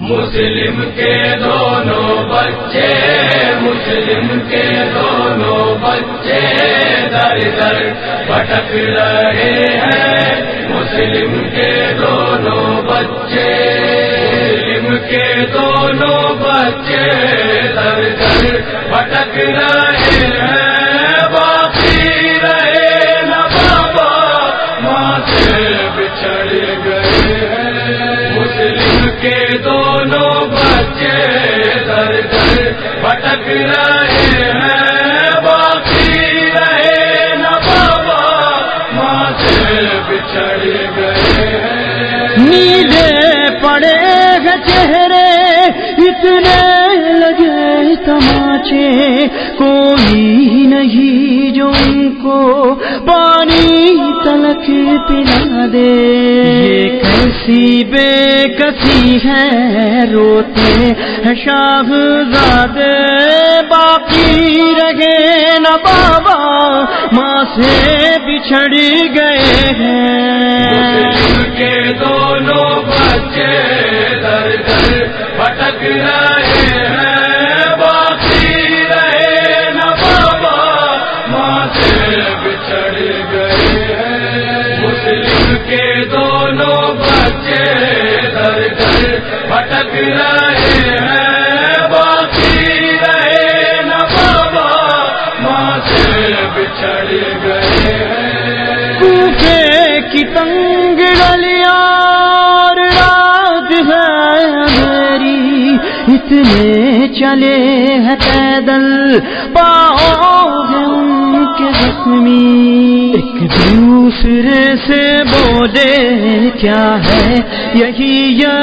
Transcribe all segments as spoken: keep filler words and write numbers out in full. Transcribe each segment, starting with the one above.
مسلم کے دونوں بچے مسلم کے دونوں بچے در در بھٹک رہے ہیں مسلم کے دونوں بچے مسلم کے دونوں بچے در در بھٹک رہے ہیں باقی رہے نہ بابا ماں سے بچھڑ گئے ہیں مسلم کے دونوں بچے در در بھٹک رہے ہیں باقی رہے نہ بابا ماں سے بچھڑ گئے ہیں نیلے پڑے ہیں چہرے اتنے لگے تماچے کوئی نہیں جو ان کو پانی تلک پلا دے یہ کیسی بے کسی ہے روتے ہیں شاہزادے باقی رہے نہ بابا ماں سے بچھڑ گئے ہیں مسلم کے دونوں بچے در در بھٹک رہے ہیں باقی رہے نہ بابا ماں سے بچھڑ گئے ہیں مسلم کے دونوں بچے در در بھٹک رہے ہیں باقی رہے نہ بابا ماں سے بچھڑ گئے ہیں کوفے کی تنگ گلیاں اور رات ہے اندھیری اتنے چلے ہیں پیدل پاؤں ہیں ان کے زخمی ایک دوسرے سے بولے کیا ہے یہی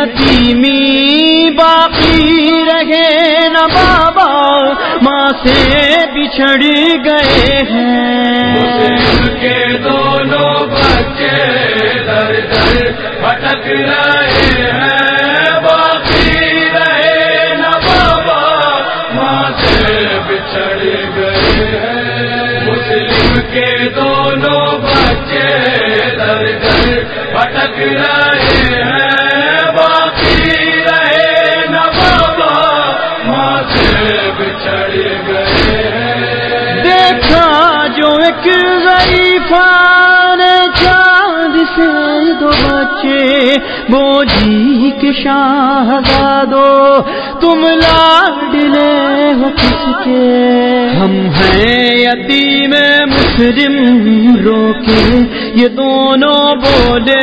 یتیمی باقی رہے نہ بابا ماں سے بچھڑ گئے ہیں مسلم کے دونوں بچے در در بھٹک رہے ہیں باقی رہے نہ بابا ماں سے بچھڑ گئے ہیں مسلم کے دونوں بچے در در بھٹک رہے ہیں باقی رہے نہ بابا ماں سے بچھڑ گئے ہیں دیکھا جو ایک ضعیفان چاند سے دو بچے بوجھی کے شاہزادو تم لاڈلے ہو کس کے ہم ہیں یتیم مسلم رو کے یہ دونوں بولے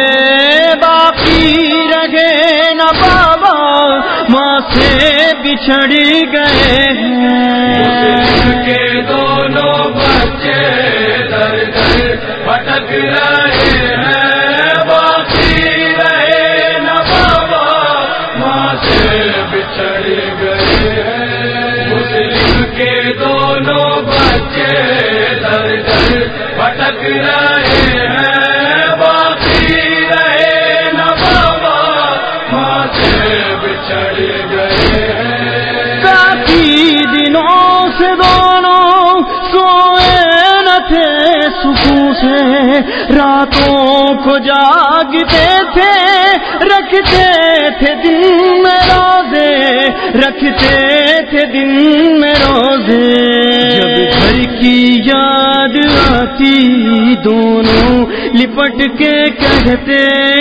باقی رہے نہ بابا ماں سے بچھڑ گئے ہیں مسلم کے دونوں بچے در در بھٹک رہے ہیں باقی رہے نہ بابا ماں سے بچھڑ گئے ہیں مسلم کے دونوں بچے در در بھٹک رہے ہیں باقی رہے نہ بابا ماں سے بچھڑ گئے ہیں کافی دنوں سے دونوں سوئے نہ تھے سکون سے راتوں کو جاگتے تھے رکھتے تھے دن میں روزے رکھتے تھے دن میں روزے جب گھر کی یاد آتی دونوں لپٹ کے کہتے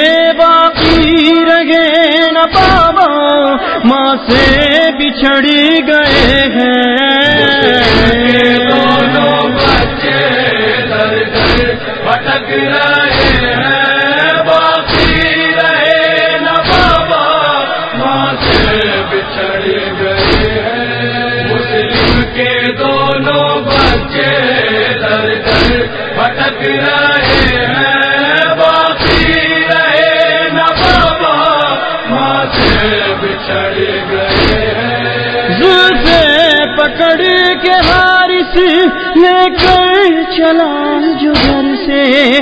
باقی رہے نہ بابا ماں سے بچھڑ گئے ہیں دونوں بچے در در بھٹک رہے ہیں باقی رہے نہ بابا ماں سے بچھڑ گئے ہیں مسلم کے دونوں بچے در در بھٹک رہے ہیں باقی رہے نہ بابا ماں سے بچھڑ گئے ہیں زلفے پکڑ کے حارث لے کر چلا جو گھر سے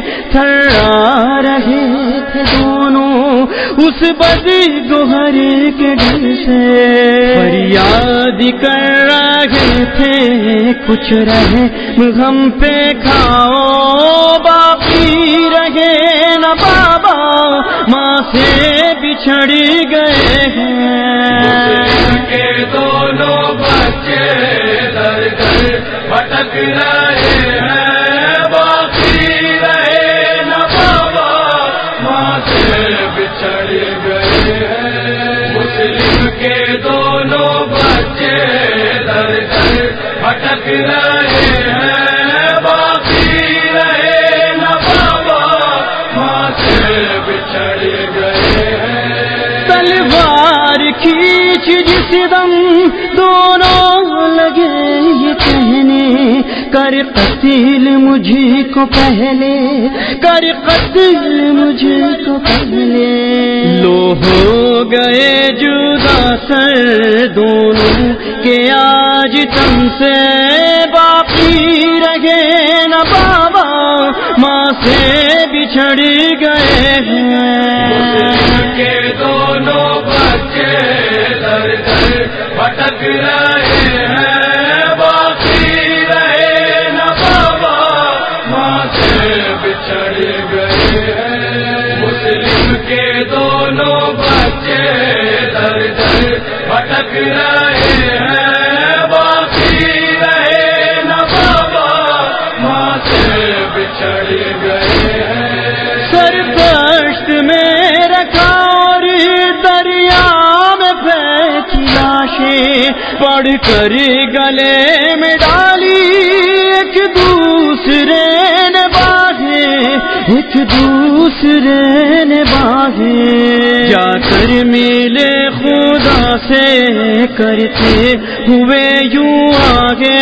تھرا رہے تھے دونوں اس بدی گوہر کے ڈر سے فریاد کر رہے تھے کچھ رہے غم پہ کھاؤ باقی رہے نہ بابا ماں ماں سے بچھڑ گئے ہیں. کے دونوں بچے در در بھٹک رہے ہیں، باقی رہے نہ بابا ماں سے بچھڑ گئے ہیں. مسلم کے دونوں بچے در در بھٹک رہے ہیں، باقی رہے نہ بابا ماں سے بچھڑ گئے ہیں. تلوار کھینچ جس دم دونوں لگے یہ کہنے، کر قتل مجھ کو پہلے، کر قتل مجھ کو پہلے. لو ہو گئے جدا سر دونوں کے آج تم سے، باقی رہے نہ بابا ماں سے بچھڑ گئے ہیں. کے دونوں بچے در در بھٹک رہے ہیں، باقی رہے نہ بابا ماں سے بچھڑ گئے ہیں. مسلم کے دونوں بچے در در بھٹک رہے ہیں، باقی رہے نہ بابا ماں سے بچھڑ گئے ہیں. سرپشت میں رکھا اور دریا میں پھینکی لاشیں، پڑھ کر گلے میں ڈالی ایک دوسرے نے باہیں، ایک دوسرے نے باہیں. جا کر ملے خدا سے کرتے ہوئے یوں آگے،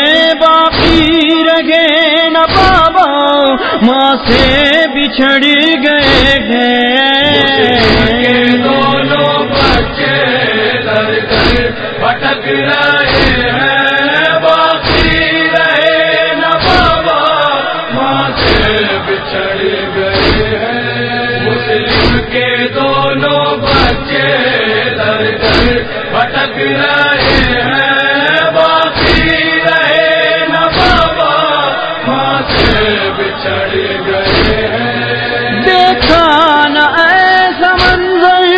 باقی رہے نہ بابا ماں سے بچھڑ گئے ہیں. دونوں بچے در در بھٹک رہے ہیں، باقی رہے نہ بابا ماں سے بچھڑ گئے ہیں. مسلم کے دونوں بچے در در بھٹک رہے ہیں، باقی رہے نہ بابا ماں سے بچھڑ گئے ہیں. دیکھا نہ ایسا منظر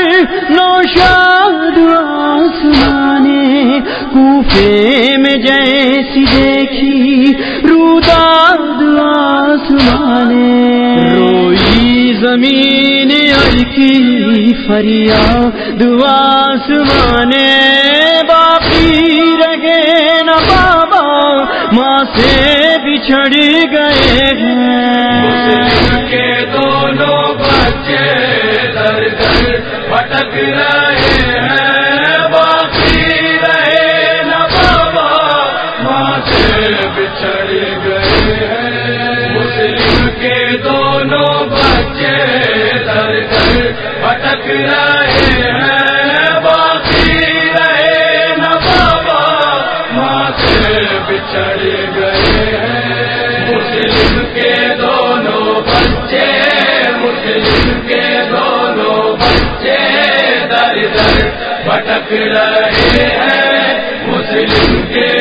نوشاد آسمان نے، کوفے میں جیسی دیکھی روداد آسمان نے. روئی زمین علی کی فریاد آسمان نے، باقی رہے نہ بابا ماں سے بچھڑ گئے ہیں. مسلم کے دونوں بچے در در بھٹک رہے ہیں، باقی رہے نہ بابا ماں سے بچھڑ گئے ہیں. مسلم کے دونوں بچے در در بھٹک رہے ہیں، باقی رہے نہ بابا ماں سے بچھڑ گئے ہیں. مسلم کے دونوں بچے، مسلم کے دونوں بچے در در بھٹک رہے ہیں، مسلم کے